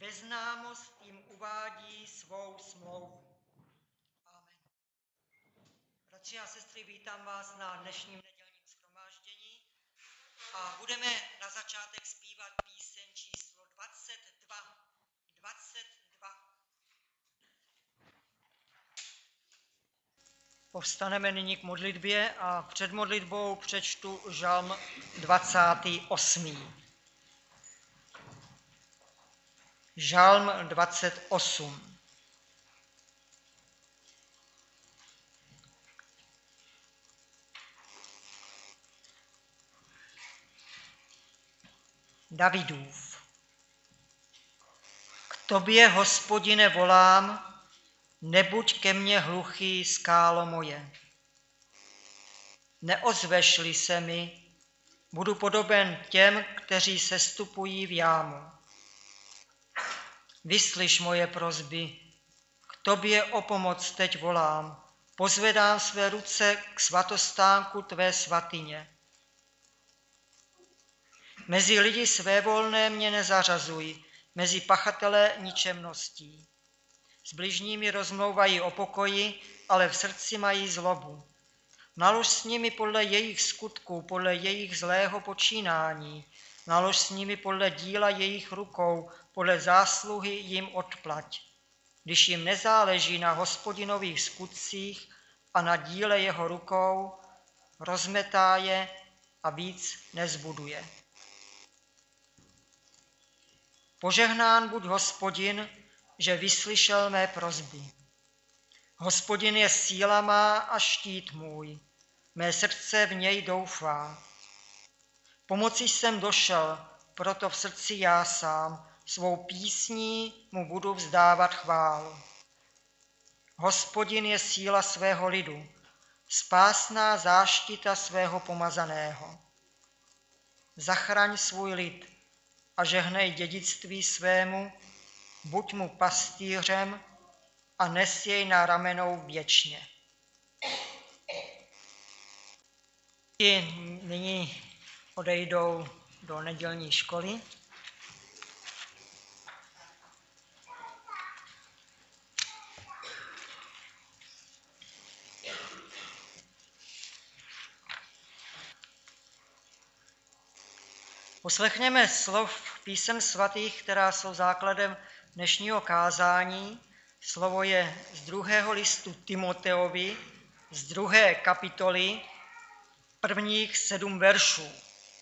ve známost jim uvádí svou smlouvu. Amen. Bratři a sestry, vítám vás na dnešním nedělním shromáždění a budeme na začátek zpívat píseň číslo 22. 22. Povstaneme nyní k modlitbě a před modlitbou přečtu žalm 28. Žalm 28. Davidův. K tobě, Hospodine, volám, nebuď ke mně hluchý, skálo moje. Neozveš-li se mi, budu podoben těm, kteří sestupují v jámu. Vyslyš moje prosby, k tobě o pomoc teď volám, pozvedám své ruce k svatostánku tvé svatyně. Mezi lidi svévolné mě nezařazuj, mezi pachatele ničemností. S bližními rozmlouvají o pokoji, ale v srdci mají zlobu. Nalož s nimi podle jejich skutků, podle jejich zlého počínání. Nalož s nimi podle díla jejich rukou, podle zásluhy jim odplať. Když jim nezáleží na Hospodinových skutcích a na díle jeho rukou, rozmetá je a víc nezbuduje. Požehnán buď Hospodin, že vyslyšel mé prosby. Hospodin je síla má a štít můj, mé srdce v něj doufá. Pomoci jsem došel, proto v srdci jásám, svou písní mu budu vzdávat chválu. Hospodin je síla svého lidu, spásná záštita svého pomazaného. Zachraň svůj lid a žehnej dědictví svému, buď mu pastýřem a nes jej na ramenou věčně. Nyní odejdou do nedělní školy. Poslechněme slov písem svatých, která jsou základem dnešního kázání. Slovo je z 2. listu Timoteovi, z 2. kapitoly, prvních 7 veršů.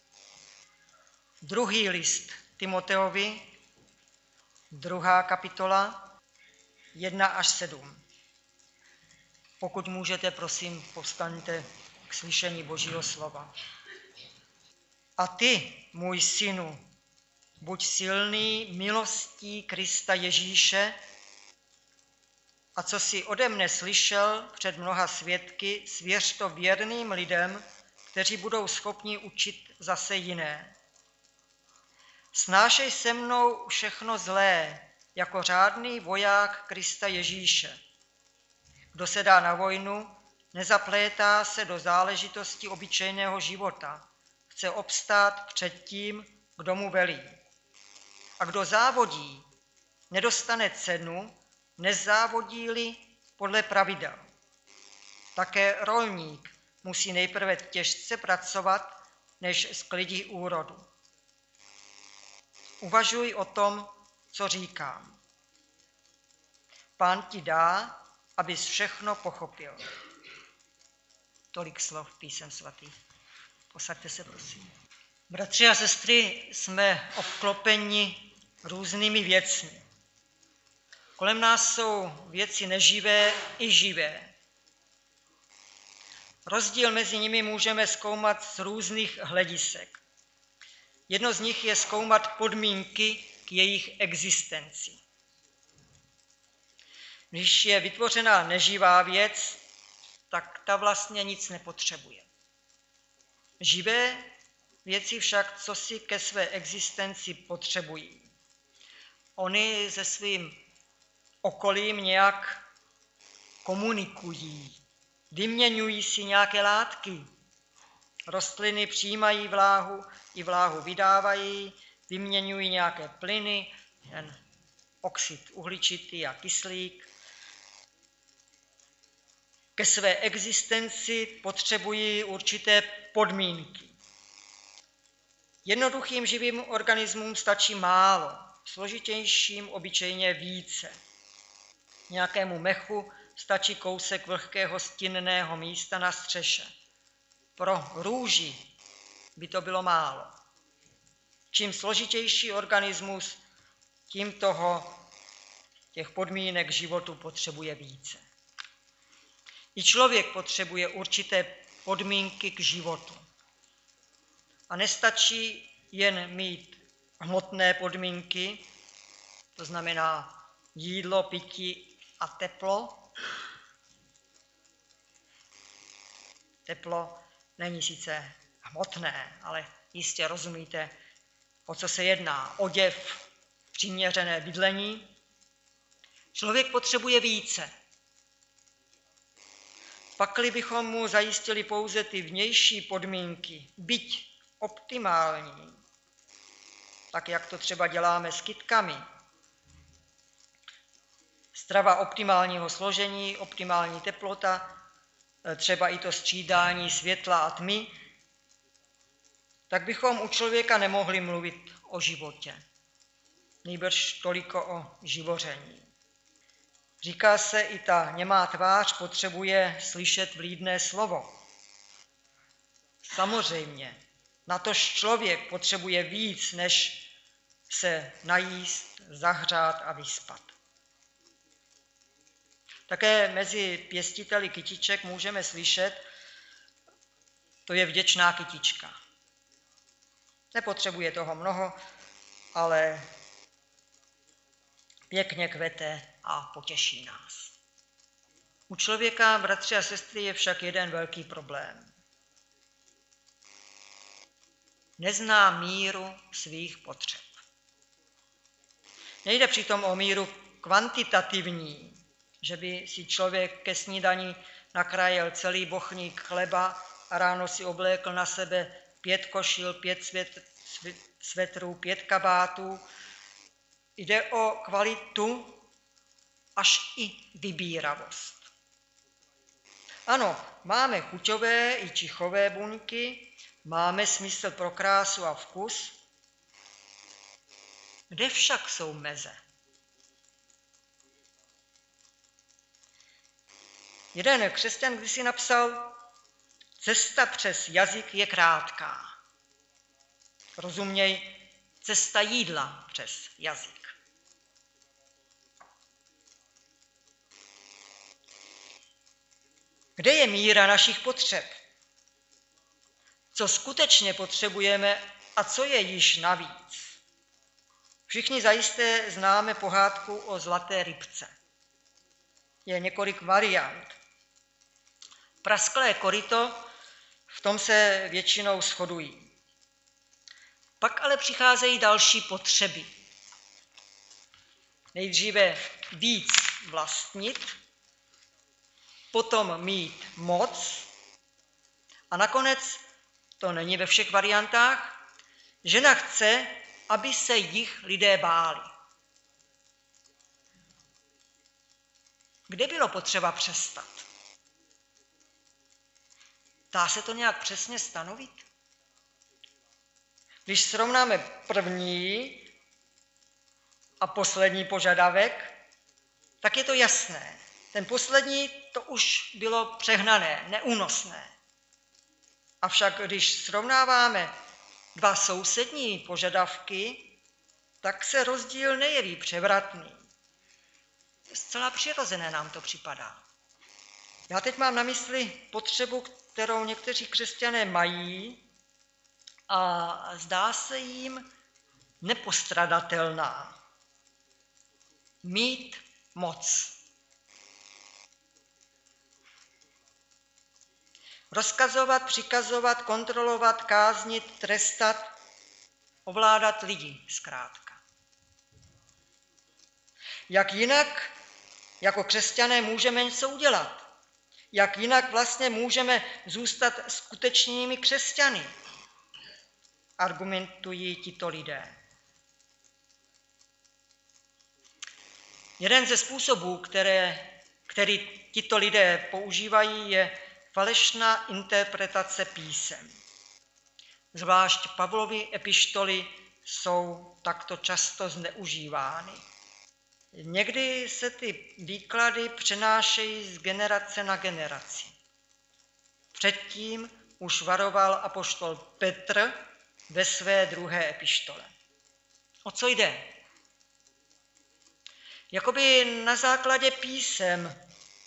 2. list Timoteovi, 2. kapitola, 1 až 7. Pokud můžete, prosím, povstaňte k slyšení Božího slova. A ty, můj synu, buď silný milostí Krista Ježíše, a co jsi ode mne slyšel před mnoha svědky, svěř to věrným lidem, kteří budou schopni učit zase jiné. Snášej se mnou všechno zlé, jako řádný voják Krista Ježíše. Kdo se dá na vojnu, nezaplétá se do záležitosti obyčejného života, chce obstát před tím, kdo mu velí. A kdo závodí, nedostane cenu, nezávodí-li podle pravidel. Také rolník musí nejprve těžce pracovat, než sklidí úrodu. Uvažuj o tom, co říkám. Pán ti dá, abys všechno pochopil. Tolik slov písem svatých. Posaďte se, prosím. Bratři a sestry, jsme obklopeni různými věcmi. Kolem nás jsou věci neživé i živé. Rozdíl mezi nimi můžeme zkoumat z různých hledisek. Jedno z nich je zkoumat podmínky k jejich existenci. Když je vytvořena neživá věc, tak ta vlastně nic nepotřebuje. Živé věci však cosi ke své existenci potřebují. Oni se svým okolím nějak komunikují, vyměňují si nějaké látky. Rostliny přijímají vláhu, i vláhu vydávají, vyměňují nějaké plyny, ten oxid uhličitý a kyslík. Ke své existenci potřebují určité podmínky. Jednoduchým živým organismům stačí málo, složitějším obyčejně více. Nějakému mechu stačí kousek vlhkého stinného místa na střeše. Pro růži by to bylo málo. Čím složitější organismus, tím těch podmínek životu potřebuje více. I člověk potřebuje určité podmínky k životu. A nestačí jen mít hmotné podmínky, to znamená jídlo, pití a teplo. Teplo není sice hmotné, ale jistě rozumíte, o co se jedná. Oděv, přiměřené bydlení. Člověk potřebuje více. Pakli bychom mu zajistili pouze ty vnější podmínky, byť optimální, tak jak to třeba děláme s kytkami. Strava optimálního složení, optimální teplota, třeba i to střídání světla a tmy, tak bychom u člověka nemohli mluvit o životě, nýbrž toliko o živoření. Říká se, i ta němá tvář potřebuje slyšet vlídné slovo. Samozřejmě, natož člověk potřebuje víc, než se najíst, zahřát a vyspat. Také mezi pěstiteli kytiček můžeme slyšet, to je vděčná kytička. Nepotřebuje toho mnoho, ale pěkně kvete a potěší nás. U člověka, bratři a sestry, je však jeden velký problém. Nezná míru svých potřeb. Nejde přitom o míru kvantitativní, že by si člověk ke snídani nakrájel celý bochník chleba a ráno si oblékl na sebe 5 košil, 5 svetrů, 5 kabátů. Jde o kvalitu až i vybíravost. Ano, máme chuťové i čichové buňky, máme smysl pro krásu a vkus. Kde však jsou meze? Jeden křesťan kdysi napsal, cesta přes jazyk je krátká. Rozuměj, cesta jídla přes jazyk. Kde je míra našich potřeb? Co skutečně potřebujeme a co je již navíc? Všichni zajisté známe pohádku o zlaté rybce. Je několik variant. Prasklé koryto, v tom se většinou shodují. Pak ale přicházejí další potřeby. Nejdříve víc vlastnit, potom mít moc a nakonec, to není ve všech variantách, žena chce, aby se jich lidé báli. Kde bylo potřeba přestat? Dá se to nějak přesně stanovit? Když srovnáme první a poslední požadavek, tak je to jasné. Ten poslední, to už bylo přehnané, neúnosné. Avšak když srovnáváme 2 sousední požadavky, tak se rozdíl nejeví převratný. Zcela přirozené nám to připadá. Já teď mám na mysli potřebu, kterou někteří křesťané mají a zdá se jim nepostradatelná. Mít moc. Rozkazovat, přikazovat, kontrolovat, káznit, trestat, ovládat lidi zkrátka. Jak jinak jako křesťané můžeme něco udělat? Jak jinak vlastně můžeme zůstat skutečnými křesťany? Argumentují tito lidé. Jeden ze způsobů, který tito lidé používají, je falešná interpretace písem. Zvlášť Pavlovy epištoly jsou takto často zneužívány. Někdy se ty výklady přenášejí z generace na generaci. Předtím už varoval apoštol Petr ve své 2. epištole. O co jde? Jakoby na základě písem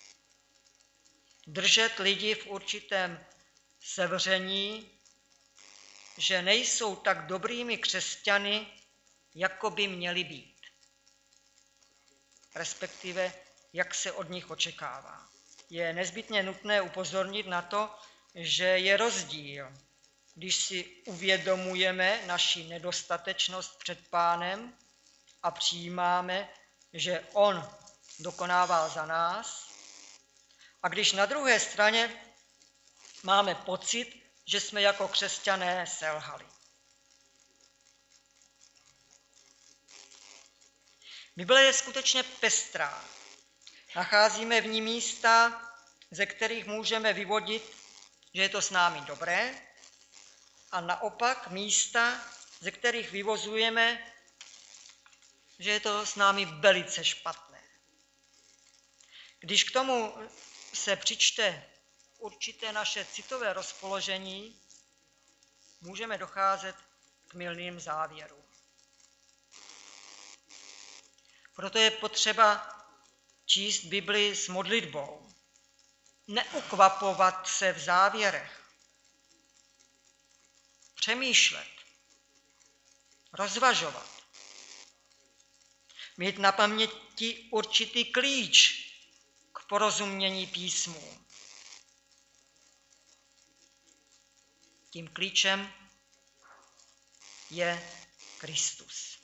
držet lidi v určitém sevření, že nejsou tak dobrými křesťany, jako by měli být. Respektive, jak se od nich očekává. Je nezbytně nutné upozornit na to, že je rozdíl, když si uvědomujeme naši nedostatečnost před Pánem a přijímáme, že on dokonává za nás, a když na druhé straně máme pocit, že jsme jako křesťané selhali. Bible je skutečně pestrá. Nacházíme v ní místa, ze kterých můžeme vyvodit, že je to s námi dobré, a naopak místa, ze kterých vyvozujeme, že je to s námi velice špatné. Když k tomu se přičte určité naše citové rozpoložení, můžeme docházet k mylným závěrům. Proto je potřeba číst Bibli s modlitbou, neukvapovat se v závěrech, přemýšlet, rozvažovat, mít na paměti určitý klíč k porozumění písmu. Tím klíčem je Kristus.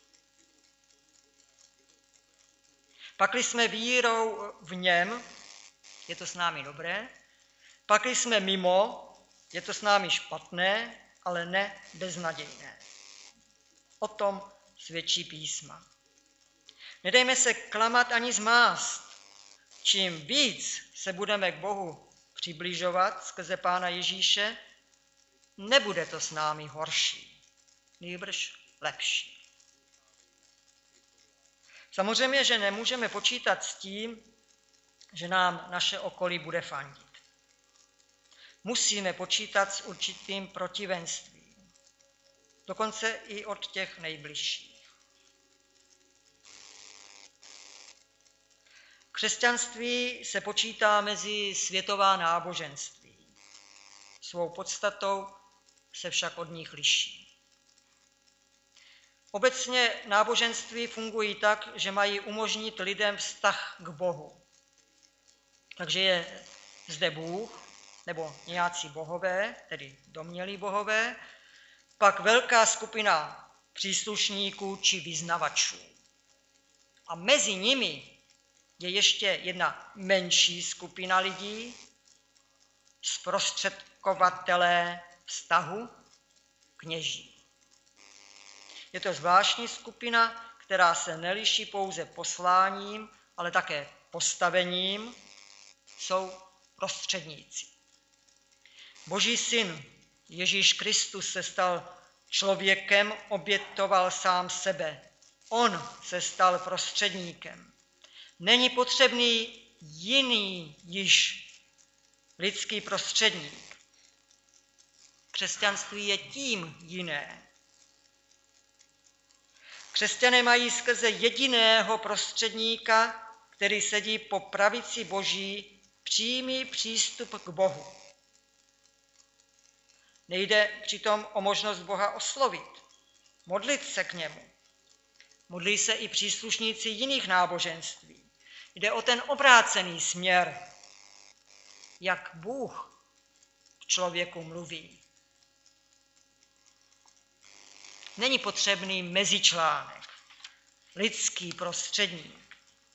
Pakli jsme vírou v něm, je to s námi dobré, pakli jsme mimo, je to s námi špatné, ale ne beznadějné. O tom svědčí písma. Nedejme se klamat ani zmást. Čím víc se budeme k Bohu přibližovat skrze Pána Ježíše, nebude to s námi horší, nýbrž lepší. Samozřejmě, že nemůžeme počítat s tím, že nám naše okolí bude fandit. Musíme počítat s určitým protivenstvím, dokonce i od těch nejbližších. Křesťanství se počítá mezi světová náboženství. Svou podstatou se však od nich liší. Obecně náboženství fungují tak, že mají umožnit lidem vztah k Bohu. Takže je zde Bůh, nebo nějací bohové, tedy domnělí bohové, pak velká skupina příslušníků či vyznavačů. A mezi nimi je ještě jedna menší skupina lidí, zprostředkovatelé vztahu, kněží. Je to zvláštní skupina, která se neliší pouze posláním, ale také postavením, jsou prostředníci. Boží syn Ježíš Kristus se stal člověkem, obětoval sám sebe. On se stal prostředníkem. Není potřebný jiný již lidský prostředník. Křesťanství je tím jiné. Křesťané mají skrze jediného prostředníka, který sedí po pravici Boží, přímý přístup k Bohu. Nejde přitom o možnost Boha oslovit, modlit se k němu. Modlí se i příslušníci jiných náboženství. Jde o ten obrácený směr, jak Bůh k člověku mluví. Není potřebný mezičlánek, lidský prostředník.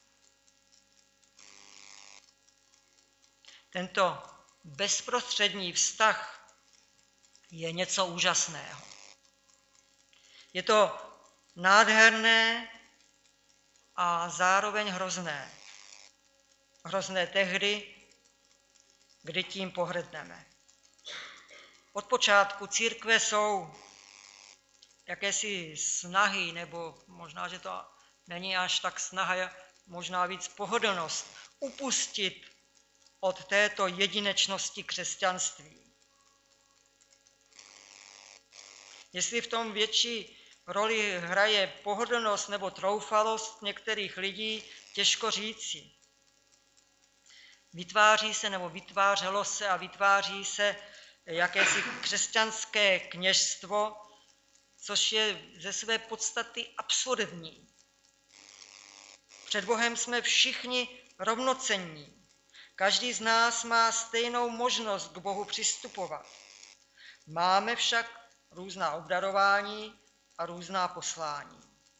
Tento bezprostřední vztah je něco úžasného. Je to nádherné a zároveň hrozné. Hrozné tehdy, kdy tím pohrdneme. Od počátku církve jsou jakési snahy, nebo možná, že to není až tak snaha, možná víc pohodlnost, upustit od této jedinečnosti křesťanství. Jestli v tom větší roli hraje pohodlnost nebo troufalost některých lidí, těžko říci. Vytváří se nebo vytvářelo se a vytváří se jakési křesťanské kněžstvo, což je ze své podstaty absurdní. Před Bohem jsme všichni rovnocenní. Každý z nás má stejnou možnost k Bohu přistupovat. Máme však různá obdarování a různá poslání.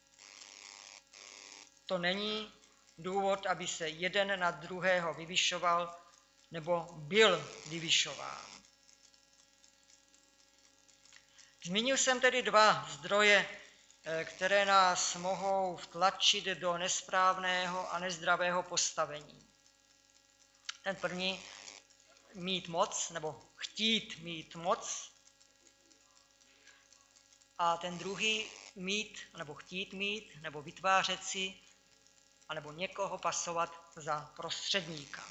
To není důvod, aby se jeden nad druhého vyvyšoval nebo byl vyvyšován. Zmínil jsem tedy dva zdroje, které nás mohou vtlačit do nesprávného a nezdravého postavení. Ten první, mít moc, nebo chtít mít moc, a ten druhý, mít, nebo chtít mít, nebo vytvářet si, anebo někoho pasovat za prostředníka.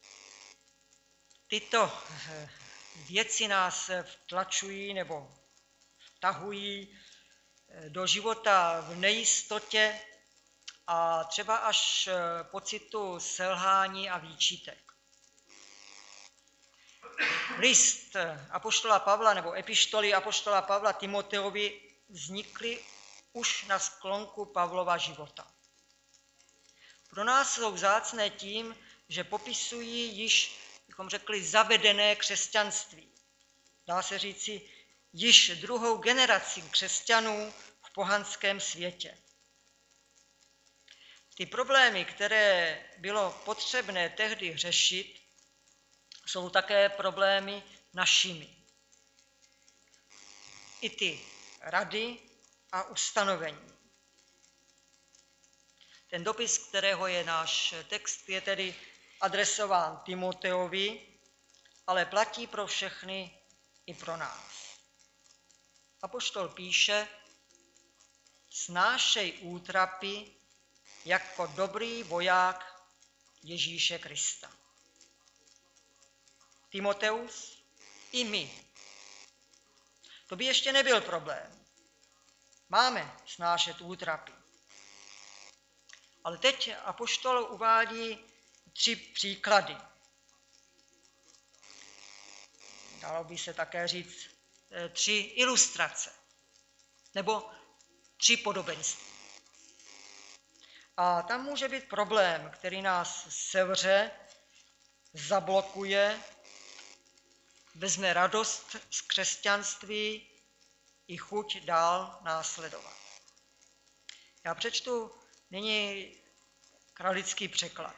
Tyto věci nás vtlačují nebo vtahují do života v nejistotě a třeba až pocitu selhání a výčitek. List apoštola Pavla nebo epištoly apoštola Pavla Timoteovi vznikly už na sklonku Pavlova života. Pro nás jsou vzácné tím, že popisují již, bychom řekli, zavedené křesťanství. Dá se říci, již druhou generaci křesťanů v pohanském světě. Ty problémy, které bylo potřebné tehdy řešit, jsou také problémy našimi. I ty rady a ustanovení. Ten dopis, kterého je náš text, je tedy adresován Timoteovi, ale platí pro všechny i pro nás. Apoštol píše: snášej útrapy jako dobrý voják Ježíše Krista. Timoteus i my. To by ještě nebyl problém. Máme snášet útrapy. Ale teď apoštol uvádí 3 příklady. Dalo by se také říct 3 ilustrace nebo 3 podobenství. A tam může být problém, který nás sevře, zablokuje, vezme radost z křesťanství i chuť dál následovat. Já přečtu nyní kralický překlad.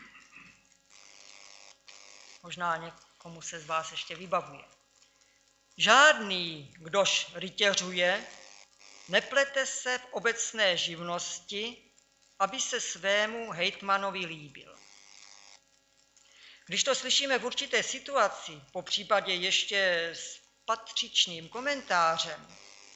Možná někomu se z vás ještě vybavuje. Žádný, kdož rytěřuje, neplete se v obecné živnosti, aby se svému hejtmanovi líbil. Když to slyšíme v určité situaci, po případě ještě s patřičným komentářem,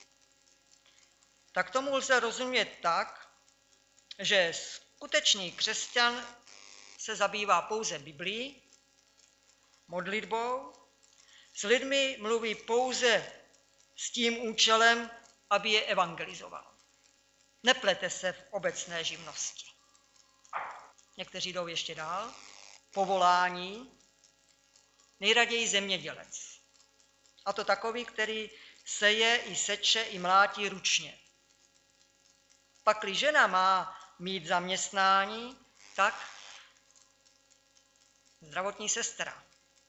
tak tomu lze rozumět tak, že skutečný křesťan se zabývá pouze Biblií, modlitbou, s lidmi mluví pouze s tím účelem, aby je evangelizoval. Neplete se v obecné živnosti. Někteří jdou ještě dál. Povolání, nejraději zemědělec. A to takový, který seje i seče i mlátí ručně. Pakli žena má mít zaměstnání, tak zdravotní sestra.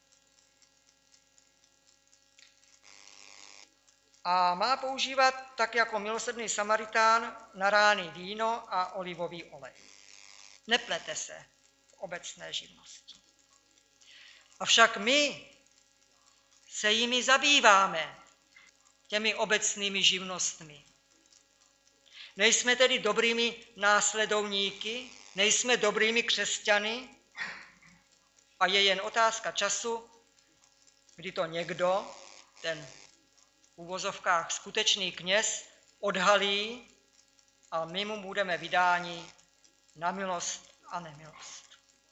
A má používat tak jako milosrdný Samaritán na rány víno a olivový olej. Neplete se v obecné živnosti. Avšak my se jimi zabýváme, těmi obecnými živnostmi. Nejsme tedy dobrými následovníky, nejsme dobrými křesťany a je jen otázka času, kdy to někdo, ten v uvozovkách skutečný kněz, odhalí a my mu budeme vydáni na milost a nemilost.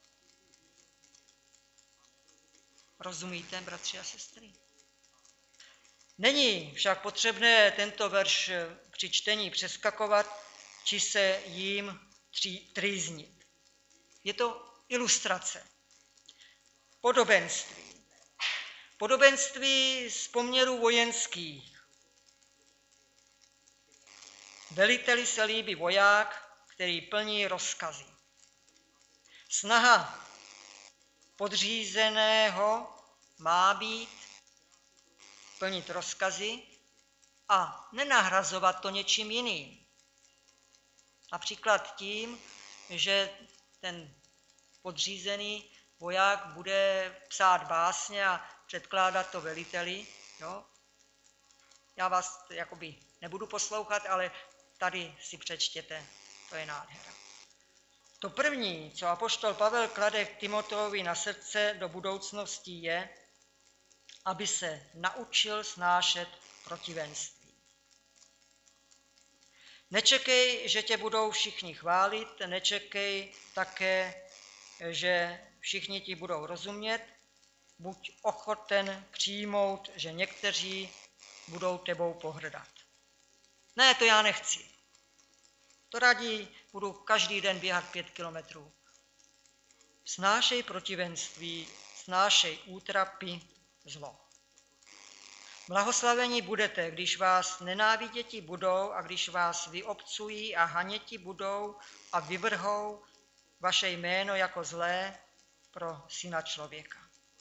Rozumíte, bratři a sestry? Není však potřebné tento verš při čtení přeskakovat, či se jím trýznit. Je to ilustrace, podobenství. Podobenství z poměrů vojenských. Veliteli se líbí voják, který plní rozkazy. Snaha podřízeného má být plnit rozkazy a nenahrazovat to něčím jiným. Například tím, že ten podřízený voják bude psát básně a předkládat to veliteli. Jo? Já vás jakoby nebudu poslouchat, ale tady si přečtěte, to je nádhera. To první, co apoštol Pavel klade Timoteovi na srdce do budoucnosti, je, aby se naučil snášet protivenství. Nečekej, že tě budou všichni chválit, nečekej také, že všichni ti budou rozumět, buď ochoten přijmout, že někteří budou tebou pohrdat. Ne, to já nechci. To raději budu každý den běhat 5 kilometrů. Snášej protivenství, snášej útrapy, zlo. Blahoslavení budete, když vás nenáviděti budou a když vás vyobcují a haněti budou a vyvrhou vaše jméno jako zlé pro syna člověka.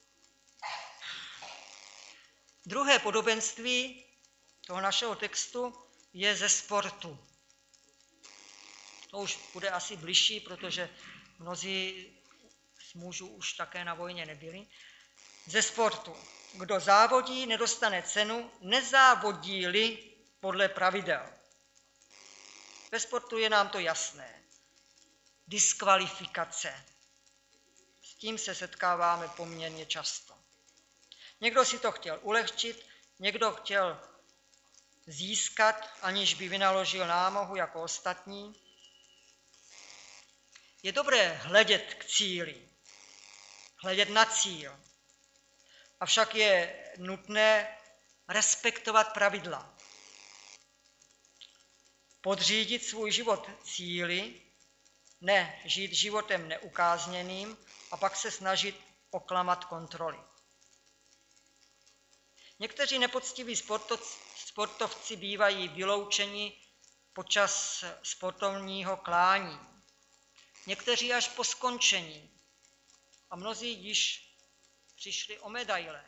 Druhé podobenství toho našeho textu je ze sportu. To už bude asi bližší, protože mnozí z mužů už také na vojně nebyli. Ze sportu. Kdo závodí, nedostane cenu, nezávodí-li podle pravidel. Ve sportu je nám to jasné. Diskvalifikace. S tím se setkáváme poměrně často. Někdo si to chtěl ulehčit, někdo chtěl získat, aniž by vynaložil námahu jako ostatní. Je dobré hledět k cíli, hledět na cíl. Avšak je nutné respektovat pravidla. Podřídit svůj život cíli, ne žít životem neukázněným a pak se snažit oklamat kontroly. Někteří nepoctiví sportovci bývají vyloučeni počas sportovního klání. Někteří až po skončení. A mnozí již přišli o medaile.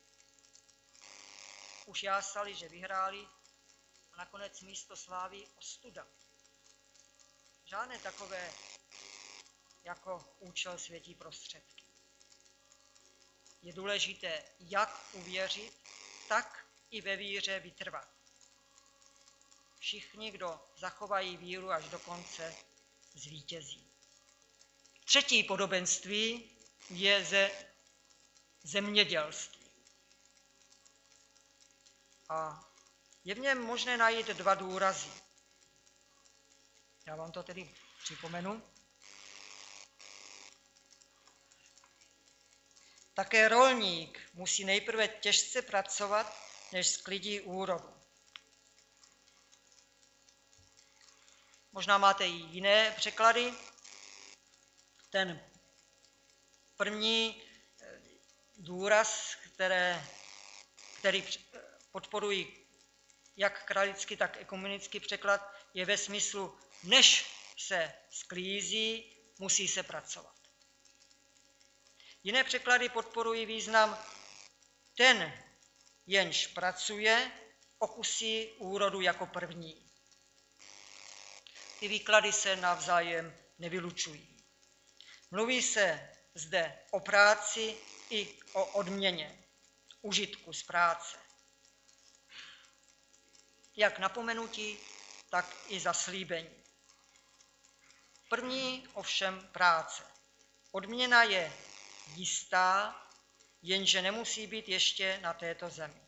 Už jásali, že vyhráli a nakonec místo slávy ostuda. Žádné takové jako účel světí prostředky. Je důležité jak uvěřit, tak i ve víře vytrvat. Všichni, kdo zachovají víru až do konce, zvítězí. Třetí podobenství je ze zemědělství. A je v něm možné najít 2 důrazy. Já vám to tedy připomenu. Také rolník musí nejprve těžce pracovat, než sklidí úrodu. Možná máte i jiné překlady. Ten první důraz, který podporují jak kralický, tak ekumenický překlad, je ve smyslu, než se sklízí, musí se pracovat. Jiné překlady podporují význam, ten, jenž pracuje, okusí úrodu jako první. Ty výklady se navzájem nevylučují. Mluví se zde o práci i o odměně, užitku z práce. Jak napomenutí, tak i zaslíbení. První ovšem práce. Odměna je jistá, jenže nemusí být ještě na této zemi.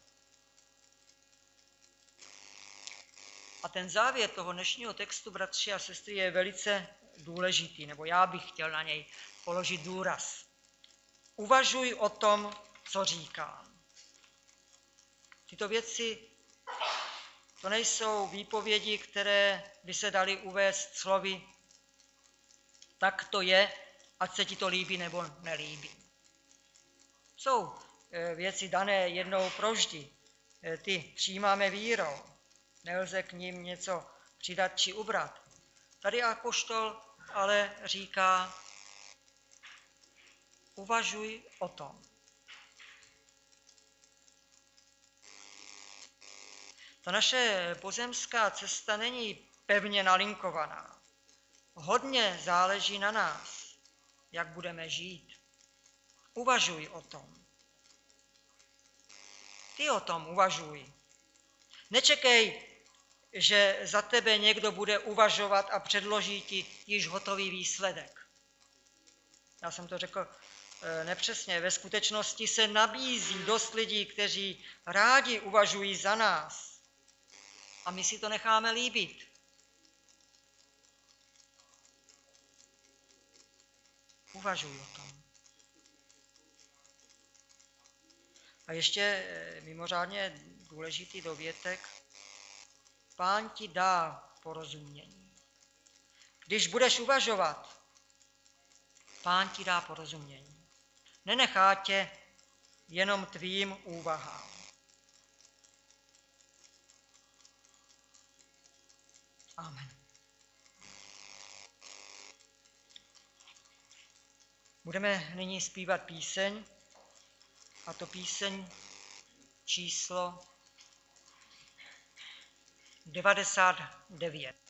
A ten závěr toho dnešního textu, bratři a sestry, je velice důležitý, nebo já bych chtěl na něj položit důraz. Uvažuj o tom, co říkám. Tyto věci, to nejsou výpovědi, které by se daly uvést slovy, tak to je, ať se ti to líbí nebo nelíbí. Jsou věci dané jednou provždy, ty přijímáme vírou, nelze k ním něco přidat či ubrat. Tady apoštol ale říká, uvažuj o tom. Ta naše pozemská cesta není pevně nalinkovaná. Hodně záleží na nás, jak budeme žít. Uvažuj o tom. Ty o tom uvažuj. Nečekej, že za tebe někdo bude uvažovat a předloží ti již hotový výsledek. Já jsem to řekl nepřesně. Ve skutečnosti se nabízí dost lidí, kteří rádi uvažují za nás. A my si to necháme líbit. Uvažuj o tom. A ještě mimořádně důležitý dovětek. Pán ti dá porozumění. Když budeš uvažovat, Pán ti dá porozumění. Nenechá tě jenom tvým úvahám. Amen. Budeme nyní zpívat píseň, a to píseň číslo 99.